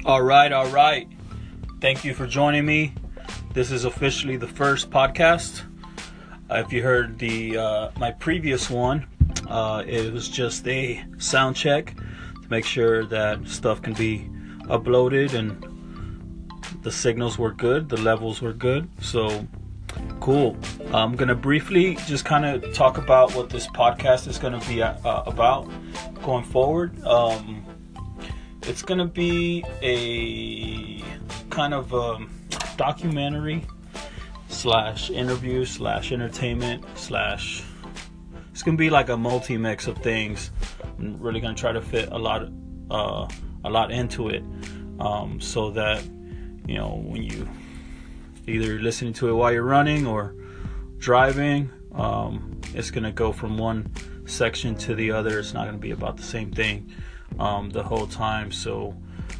All right. Thank you for joining me. This is officially the first podcast. If you heard my previous one, it was just a sound check to make sure that stuff can be uploaded and the signals were good, the levels were good. So cool. I'm gonna briefly just kind of talk about what this podcast is gonna be about going forward. It's going to be a kind of documentary / interview / entertainment / it's going to be like a multi-mix of things. I'm really going to try to fit a lot into it, so that, you know, when you either listening to it while you're running or driving, it's going to go from one section to the other. It's not going to be about the same thing the whole time. So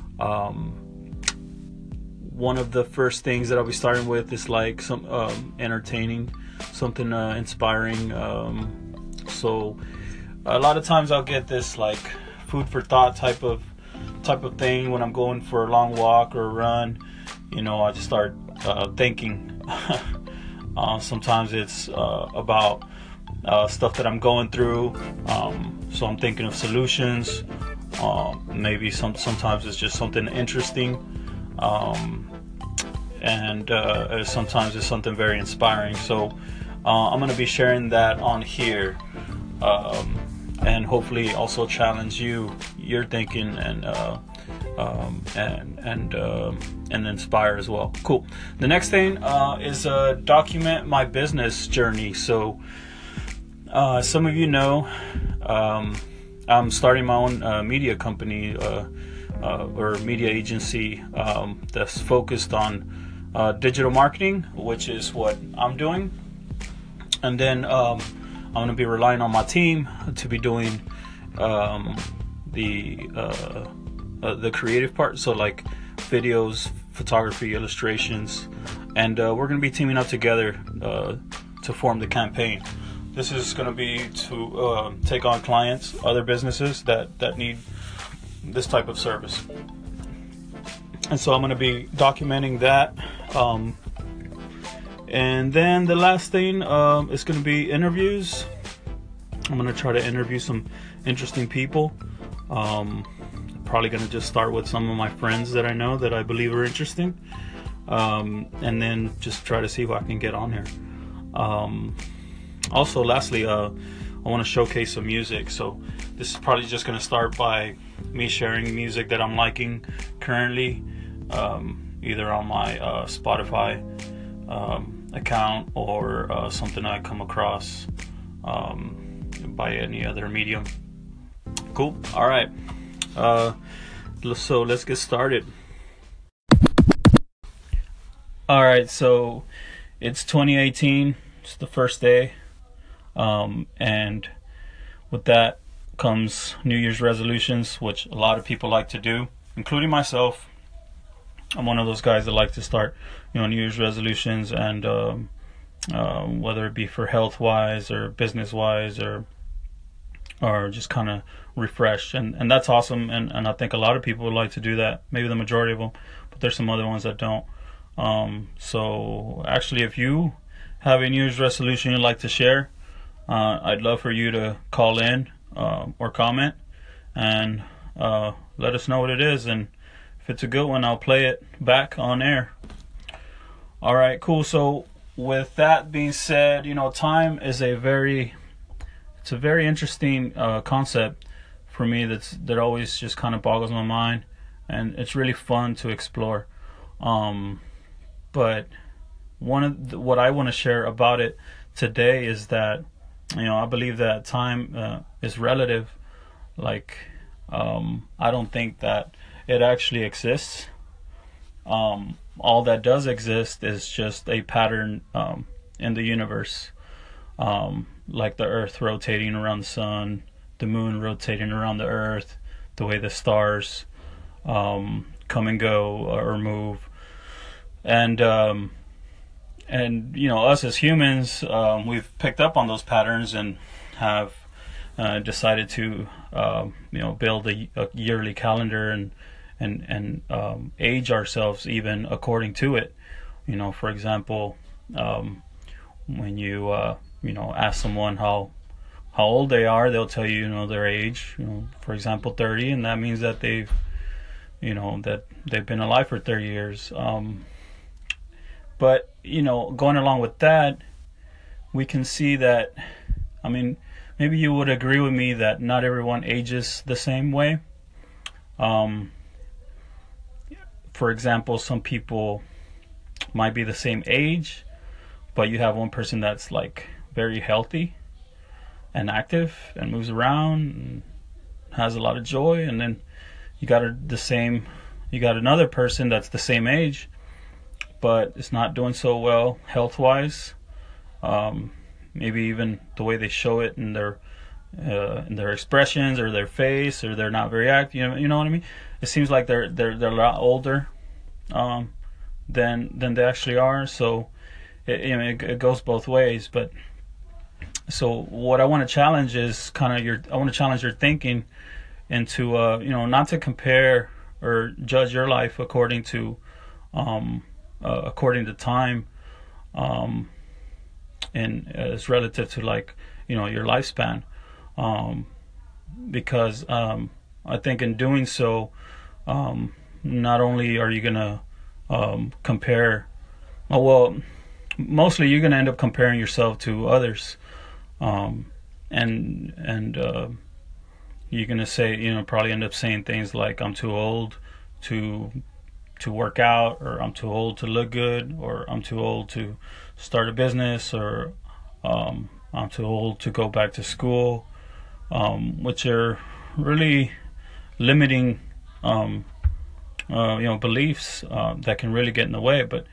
one of the first things that I'll be starting with is like some entertaining, something inspiring. So a lot of times I'll get this like food for thought type of thing when I'm going for a long walk or a run. You know, I just start thinking. Sometimes it's about stuff that I'm going through. So I'm thinking of solutions. Maybe sometimes it's just something interesting, and sometimes it's something very inspiring. So I'm going to be sharing that on here, and hopefully also challenge your thinking and inspire as well. Cool. The next thing is document my business journey. So some of you know, I'm starting my own media company or media agency that's focused on digital marketing, which is what I'm doing. And then I'm going to be relying on my team to be doing the creative part. So like videos, photography, illustrations, and we're going to be teaming up together to form the campaign. This is going to be to take on clients, other businesses that need this type of service. And so I'm going to be documenting that. And then the last thing is going to be interviews. I'm going to try to interview some interesting people. Probably going to just start with some of my friends that I know that I believe are interesting. And then just try to see who I can get on here. Also, lastly, I want to showcase some music. So this is probably just going to start by me sharing music that I'm liking currently, either on my Spotify account or something I come across by any other medium. Cool. All right. So let's get started. All right. So it's 2018. It's the first day. And with that comes New Year's resolutions, which a lot of people like to do, including myself. I'm one of those guys that like to start, New Year's resolutions, and whether it be for health wise or business wise or just kind of refresh, and that's awesome. And I think a lot of people would like to do that, maybe the majority of them, but there's some other ones that don't. So actually, if you have a New Year's resolution you'd like to share, I'd love for you to call in or comment and let us know what it is, and if it's a good one, I'll play it back on air. All right, cool. So with that being said, time is a very interesting concept for me. That always just kind of boggles my mind, and it's really fun to explore. But what I want to share about it today is that I believe that time is relative. Like, I don't think that it actually exists. All that does exist is just a pattern in the universe, like the Earth rotating around the sun, the moon rotating around the Earth, the way the stars come and go or move, and us as humans, we've picked up on those patterns and have decided to build a yearly calendar age ourselves even according to it. For example, when you ask someone how old they are, they'll tell you, their age, for example, 30, and that means that they've been alive for 30 years. But going along with that, we can see that, maybe you would agree with me that not everyone ages the same way. For example, some people might be the same age, but you have one person that's like very healthy and active and moves around and has a lot of joy, and then you got another person that's the same age but it's not doing so well health wise. Maybe even the way they show it in their expressions or their face, or they're not very active. You know what I mean? It seems like they're a lot older than they actually are. So it goes both ways. But so what I want to challenge is I want to challenge your thinking into not to compare or judge your life according to time, and as relative to your lifespan, because I think in doing so, not only are you gonna compare, mostly you're gonna end up comparing yourself to others, and you're gonna say, probably end up saying things like, I'm too old to work out, or I'm too old to look good, or I'm too old to start a business, or I'm too old to go back to school, which are really limiting beliefs that can really get in the way. But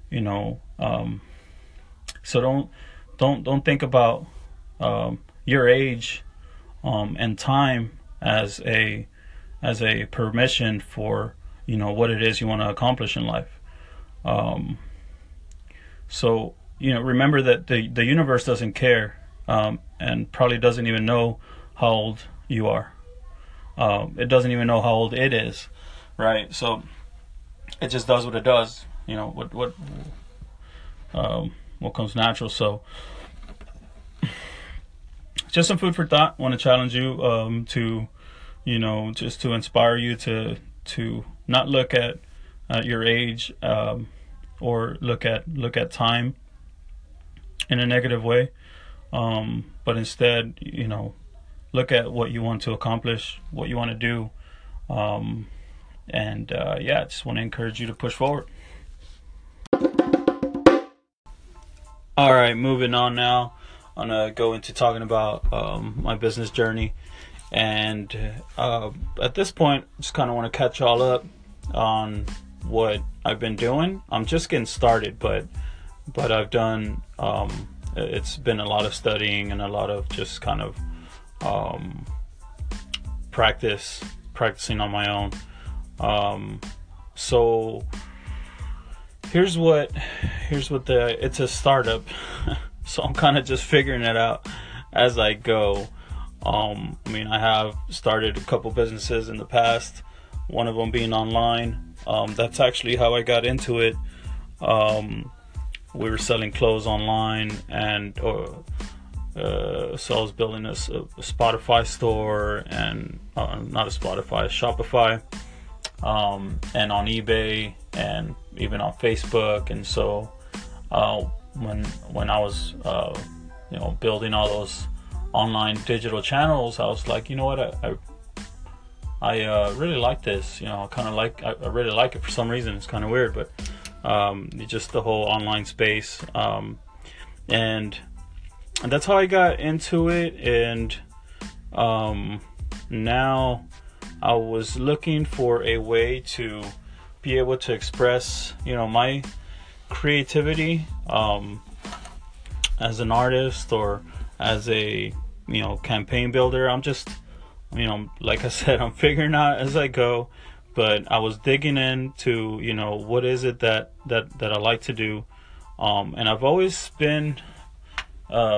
so don't think about your age and time as a permission for what it is you want to accomplish in life. So remember that the universe doesn't care, and probably doesn't even know how old you are. It doesn't even know how old it is, right? So it just does what it does. What comes natural. So just some food for thought. I want to challenge you to just to inspire you to not look at your age, or look at time in a negative way, but instead look at what you want to accomplish, what you want to do, and I just want to encourage you to push forward. All right, moving on now. I'm gonna go into talking about my business journey, and at this point, just kind of want to catch y'all up on what I've been doing. I'm just getting started, but I've done. It's been a lot of studying and a lot of just kind of practicing on my own. So here's what it's a startup. So I'm kind of just figuring it out as I go. I have started a couple businesses in the past, one of them being online. That's actually how I got into it. We were selling clothes online, and so I was building a Spotify store, and not a Spotify, a Shopify, and on eBay, and even on Facebook. And so when I was building all those online digital channels, I was like, I really like this. I really like it for some reason. It's kind of weird, but just the whole online space, and that's how I got into it. And now I was looking for a way to be able to express my creativity as an artist, or as a campaign builder. I'm just like I said, I'm figuring out as I go, but I was digging into what is it that I like to do, and I've always been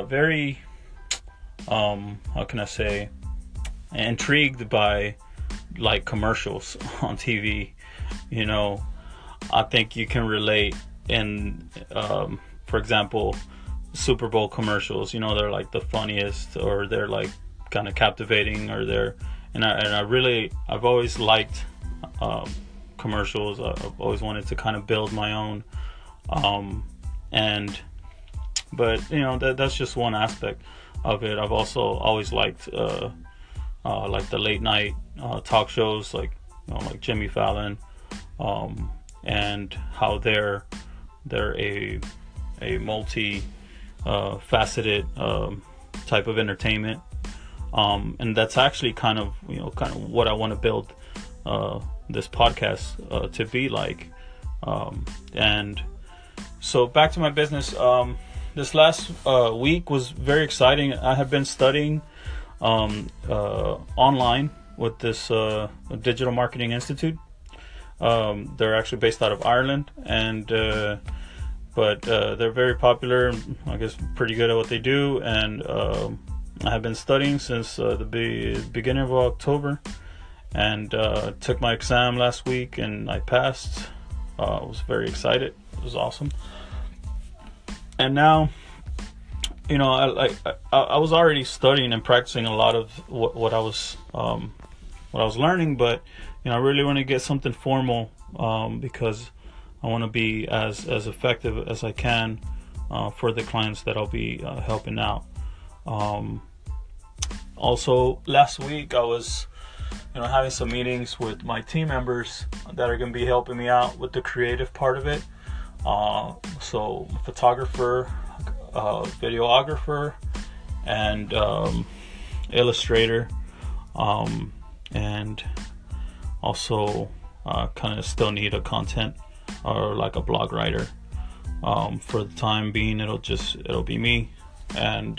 very how can I say, intrigued by like commercials on TV. You know, I think you can relate in, for example, Super Bowl commercials. You know, they're like the funniest, or they're like kind of captivating, or they're I've always liked commercials. I've always wanted to kind of build my own, and but you know, that's just one aspect of it. I've also always liked like the late night talk shows, like, you know, like Jimmy Fallon, and how they're a multi faceted type of entertainment, and that's actually kind of what I want to build this podcast to be like. And so back to my business. This last week was very exciting. I have been studying online with this Digital Marketing Institute. They're actually based out of Ireland, and but they're very popular. I guess pretty good at what they do, and I have been studying since the beginning of October, and took my exam last week, and I passed. I was very excited. It was awesome. And now, you know, I was already studying and practicing a lot of what I was learning, but you know, I really want to get something formal, because I want to be as effective as I can for the clients that I'll be helping out. Also, last week I was, you know, having some meetings with my team members that are going to be helping me out with the creative part of it. So photographer, videographer, and illustrator, and also kind of still need a content or like a blog writer. For the time being, it'll be me, and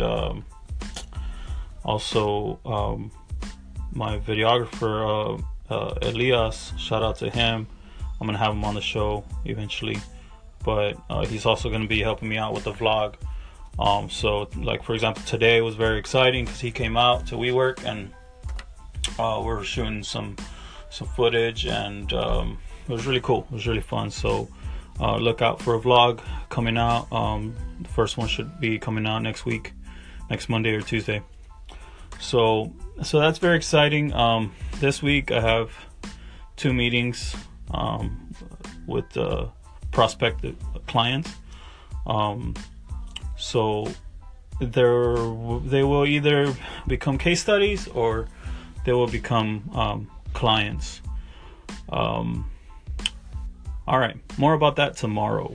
also my videographer, Elias, shout out to him. I'm gonna have him on the show eventually, but he's also gonna be helping me out with the vlog. So like, for example, today was very exciting because he came out to WeWork, and we're shooting some footage, and it was really cool. It was really fun. So look out for a vlog coming out. The first one should be coming out next Monday or Tuesday. So that's very exciting. This week I have 2 meetings with prospective clients. So they will either become case studies, or they will become clients. All right, more about that tomorrow.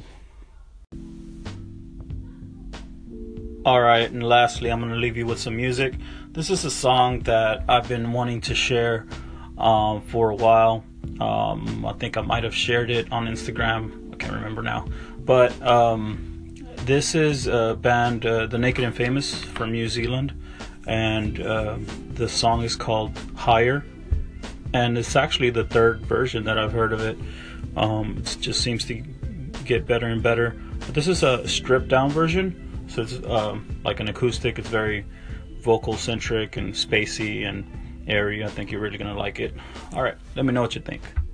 All right, and lastly, I'm going to leave you with some music. This is a song that I've been wanting to share for a while. I think I might have shared it on Instagram. I can't remember now. But this is a band, The Naked and Famous, from New Zealand. And the song is called Higher. And it's actually the 3rd version that I've heard of it. It just seems to get better and better. But this is a stripped down version. So it's like an acoustic. It's very vocal centric and spacey and airy. I think you're really gonna like it. All right, let me know what you think.